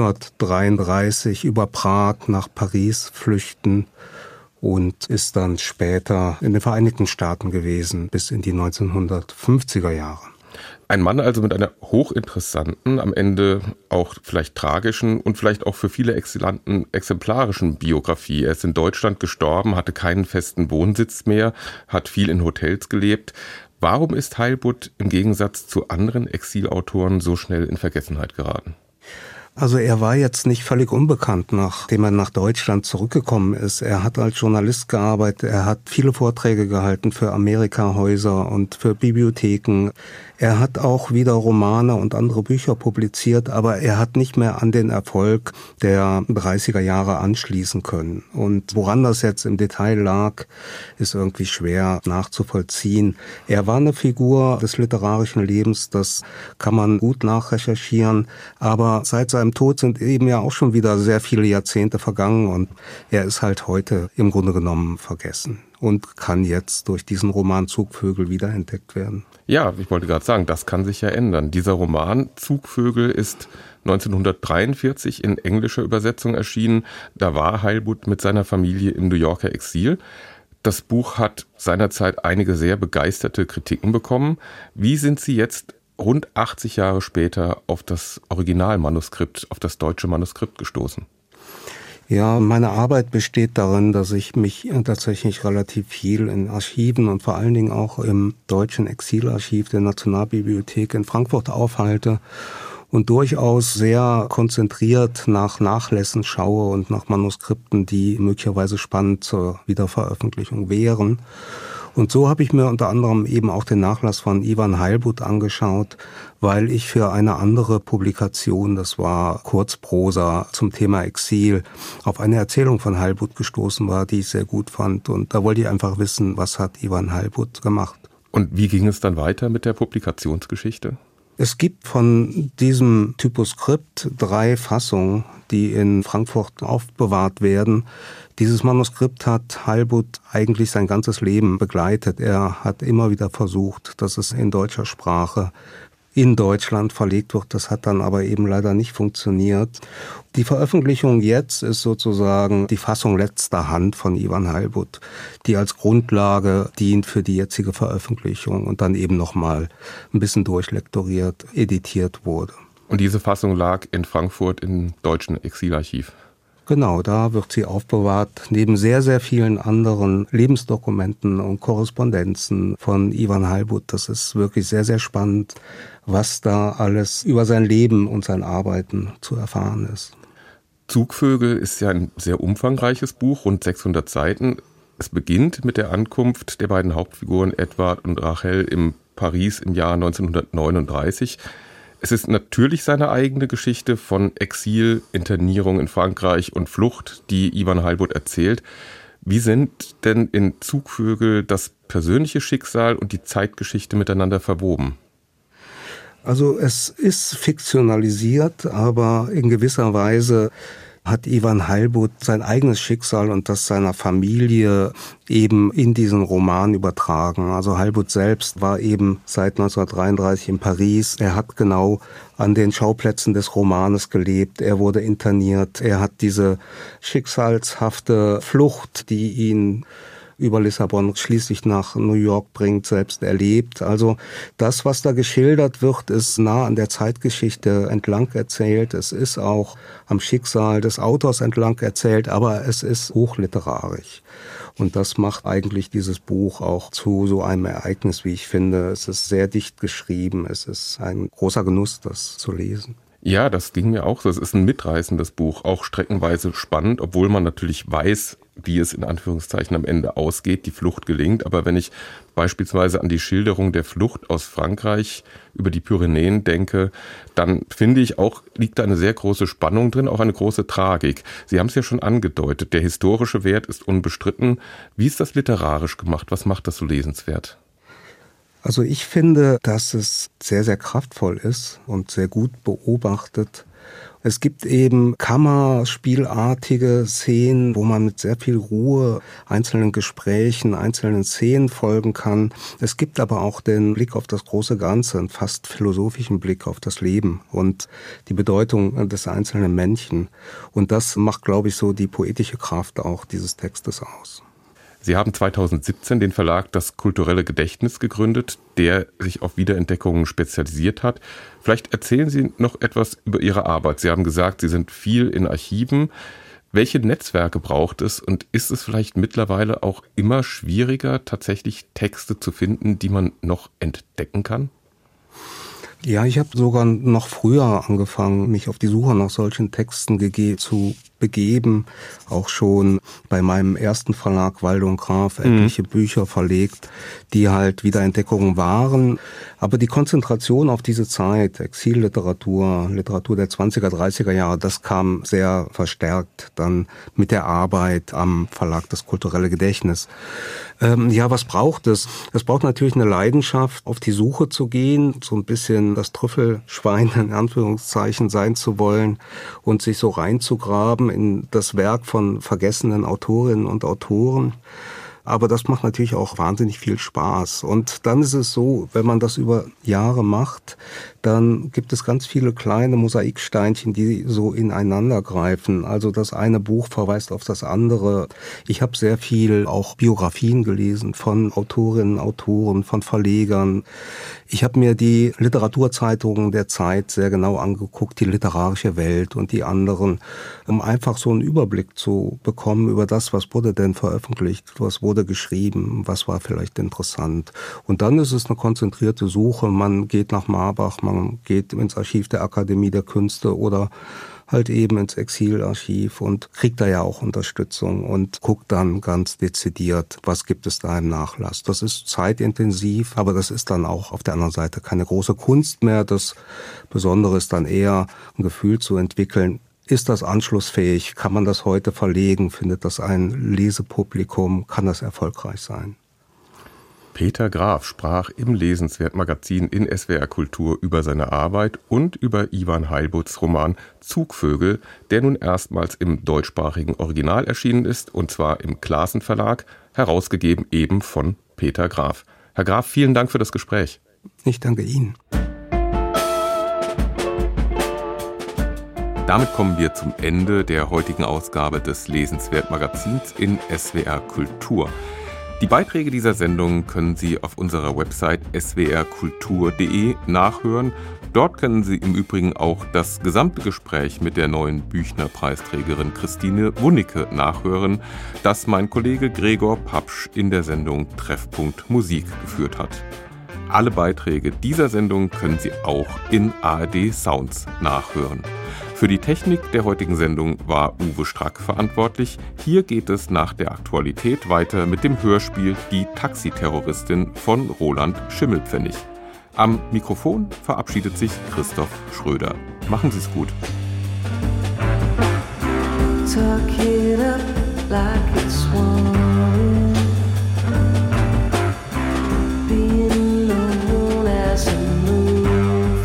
1933 über Prag nach Paris flüchten und ist dann später in den Vereinigten Staaten gewesen, bis in die 1950er Jahre. Ein Mann also mit einer hochinteressanten, am Ende auch vielleicht tragischen und vielleicht auch für viele exzellenten exemplarischen Biografie. Er ist in Deutschland gestorben, hatte keinen festen Wohnsitz mehr, hat viel in Hotels gelebt. Warum ist Heilbutt im Gegensatz zu anderen Exilautoren so schnell in Vergessenheit geraten? Also er war jetzt nicht völlig unbekannt, nachdem er nach Deutschland zurückgekommen ist. Er hat als Journalist gearbeitet, er hat viele Vorträge gehalten für Amerika-Häuser und für Bibliotheken. Er hat auch wieder Romane und andere Bücher publiziert, aber er hat nicht mehr an den Erfolg der 30er Jahre anschließen können. Und woran das jetzt im Detail lag, ist irgendwie schwer nachzuvollziehen. Er war eine Figur des literarischen Lebens, das kann man gut nachrecherchieren, aber seit seinem seinem Tod sind eben ja auch schon wieder sehr viele Jahrzehnte vergangen und er ist halt heute im Grunde genommen vergessen und kann jetzt durch diesen Roman Zugvögel wiederentdeckt werden. Ja, ich wollte gerade sagen, das kann sich ja ändern. Dieser Roman Zugvögel ist 1943 in englischer Übersetzung erschienen. Da war Heilbutt mit seiner Familie im New Yorker Exil. Das Buch hat seinerzeit einige sehr begeisterte Kritiken bekommen. Wie sind Sie jetzt rund 80 Jahre später auf das Originalmanuskript, auf das deutsche Manuskript gestoßen? Ja, meine Arbeit besteht darin, dass ich mich tatsächlich relativ viel in Archiven und vor allen Dingen auch im deutschen Exilarchiv der Nationalbibliothek in Frankfurt aufhalte und durchaus sehr konzentriert nach Nachlässen schaue und nach Manuskripten, die möglicherweise spannend zur Wiederveröffentlichung wären. Und so habe ich mir unter anderem eben auch den Nachlass von Ivan Heilbutt angeschaut, weil ich für eine andere Publikation, das war Kurzprosa zum Thema Exil, auf eine Erzählung von Heilbutt gestoßen war, die ich sehr gut fand. Und da wollte ich einfach wissen, was hat Ivan Heilbutt gemacht. Und wie ging es dann weiter mit der Publikationsgeschichte? Es gibt von diesem Typoskript 3 Fassungen, die in Frankfurt aufbewahrt werden. Dieses Manuskript hat Heilbutt eigentlich sein ganzes Leben begleitet. Er hat immer wieder versucht, dass es in deutscher Sprache in Deutschland verlegt wird. Das hat dann aber eben leider nicht funktioniert. Die Veröffentlichung jetzt ist sozusagen die Fassung letzter Hand von Ivan Heilbutt, die als Grundlage dient für die jetzige Veröffentlichung und dann eben nochmal ein bisschen durchlektoriert, editiert wurde. Und diese Fassung lag in Frankfurt im deutschen Exilarchiv? Genau, da wird sie aufbewahrt, neben sehr, sehr vielen anderen Lebensdokumenten und Korrespondenzen von Ivan Heilbutt. Das ist wirklich sehr, sehr spannend, was da alles über sein Leben und sein Arbeiten zu erfahren ist. Zugvögel ist ja ein sehr umfangreiches Buch, rund 600 Seiten. Es beginnt mit der Ankunft der beiden Hauptfiguren Edward und Rachel in Paris im Jahr 1939. Es ist natürlich seine eigene Geschichte von Exil, Internierung in Frankreich und Flucht, die Ivan Heilbutt erzählt. Wie sind denn in Zugvögel das persönliche Schicksal und die Zeitgeschichte miteinander verwoben? Also es ist fiktionalisiert, aber in gewisser Weise hat Ivan Heilbutt sein eigenes Schicksal und das seiner Familie eben in diesen Roman übertragen. Also Heilbutt selbst war eben seit 1933 in Paris. Er hat genau an den Schauplätzen des Romanes gelebt. Er wurde interniert. Er hat diese schicksalshafte Flucht, die ihn über Lissabon schließlich nach New York bringt, selbst erlebt. Also das, was da geschildert wird, ist nah an der Zeitgeschichte entlang erzählt. Es ist auch am Schicksal des Autors entlang erzählt, aber es ist hochliterarisch. Und das macht eigentlich dieses Buch auch zu so einem Ereignis, wie ich finde. Es ist sehr dicht geschrieben. Es ist ein großer Genuss, das zu lesen. Ja, das ging mir auch so. Es ist ein mitreißendes Buch, auch streckenweise spannend, obwohl man natürlich weiß, wie es in Anführungszeichen am Ende ausgeht, die Flucht gelingt. Aber wenn ich beispielsweise an die Schilderung der Flucht aus Frankreich über die Pyrenäen denke, dann finde ich auch, liegt da eine sehr große Spannung drin, auch eine große Tragik. Sie haben es ja schon angedeutet, der historische Wert ist unbestritten. Wie ist das literarisch gemacht? Was macht das so lesenswert? Also ich finde, dass es sehr, sehr kraftvoll ist und sehr gut beobachtet. Es gibt eben kammerspielartige Szenen, wo man mit sehr viel Ruhe einzelnen Gesprächen, einzelnen Szenen folgen kann. Es gibt aber auch den Blick auf das große Ganze, einen fast philosophischen Blick auf das Leben und die Bedeutung des einzelnen Menschen. Und das macht, glaube ich, so die poetische Kraft auch dieses Textes aus. Sie haben 2017 den Verlag Das Kulturelle Gedächtnis gegründet, der sich auf Wiederentdeckungen spezialisiert hat. Vielleicht erzählen Sie noch etwas über Ihre Arbeit. Sie haben gesagt, Sie sind viel in Archiven. Welche Netzwerke braucht es und ist es vielleicht mittlerweile auch immer schwieriger, tatsächlich Texte zu finden, die man noch entdecken kann? Ja, ich habe sogar noch früher angefangen, mich auf die Suche nach solchen Texten zu begeben, auch schon bei meinem ersten Verlag Waldo & Graf etliche Bücher verlegt, die halt Wiederentdeckungen waren. Aber die Konzentration auf diese Zeit, Exilliteratur, Literatur der 20er, 30er Jahre, das kam sehr verstärkt dann mit der Arbeit am Verlag Das Kulturelle Gedächtnis. Ja, was braucht es? Es braucht natürlich eine Leidenschaft, auf die Suche zu gehen, so ein bisschen das Trüffelschwein in Anführungszeichen sein zu wollen und sich so reinzugraben in das Werk von vergessenen Autorinnen und Autoren. Aber das macht natürlich auch wahnsinnig viel Spaß. Und dann ist es so, wenn man das über Jahre macht, dann gibt es ganz viele kleine Mosaiksteinchen, die so ineinander greifen. Also das eine Buch verweist auf das andere. Ich habe sehr viel auch Biografien gelesen von Autorinnen, Autoren, von Verlegern. Ich habe mir die Literaturzeitungen der Zeit sehr genau angeguckt, die Literarische Welt und die anderen, um einfach so einen Überblick zu bekommen über das, was wurde denn veröffentlicht, was wurde geschrieben, was war vielleicht interessant. Und dann ist es eine konzentrierte Suche. Man geht nach Marbach, man geht ins Archiv der Akademie der Künste oder halt eben ins Exilarchiv und kriegt da ja auch Unterstützung und guckt dann ganz dezidiert, was gibt es da im Nachlass. Das ist zeitintensiv, aber das ist dann auch auf der anderen Seite keine große Kunst mehr. Das Besondere ist dann eher ein Gefühl zu entwickeln. Ist das anschlussfähig? Kann man das heute verlegen? Findet das ein Lesepublikum? Kann das erfolgreich sein? Peter Graf sprach im Lesenswert-Magazin in SWR Kultur über seine Arbeit und über Iwan Heilbutts Roman Zugvögel, der nun erstmals im deutschsprachigen Original erschienen ist, und zwar im Clasen Verlag, herausgegeben eben von Peter Graf. Herr Graf, vielen Dank für das Gespräch. Ich danke Ihnen. Damit kommen wir zum Ende der heutigen Ausgabe des Lesenswert-Magazins in SWR Kultur. Die Beiträge dieser Sendung können Sie auf unserer Website swrkultur.de nachhören. Dort können Sie im Übrigen auch das gesamte Gespräch mit der neuen Büchner-Preisträgerin Christine Wunicke nachhören, das mein Kollege Gregor Papsch in der Sendung Treffpunkt Musik geführt hat. Alle Beiträge dieser Sendung können Sie auch in ARD Sounds nachhören. Für die Technik der heutigen Sendung war Uwe Strack verantwortlich. Hier geht es nach der Aktualität weiter mit dem Hörspiel Die Taxiterroristin von Roland Schimmelpfennig. Am Mikrofon verabschiedet sich Christoph Schröder. Machen Sie es gut. Tuck it up like it's warm. Being known as a move,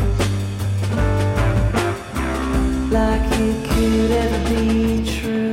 like it could ever be true.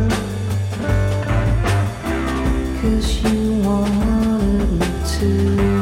Cause you wanted me to.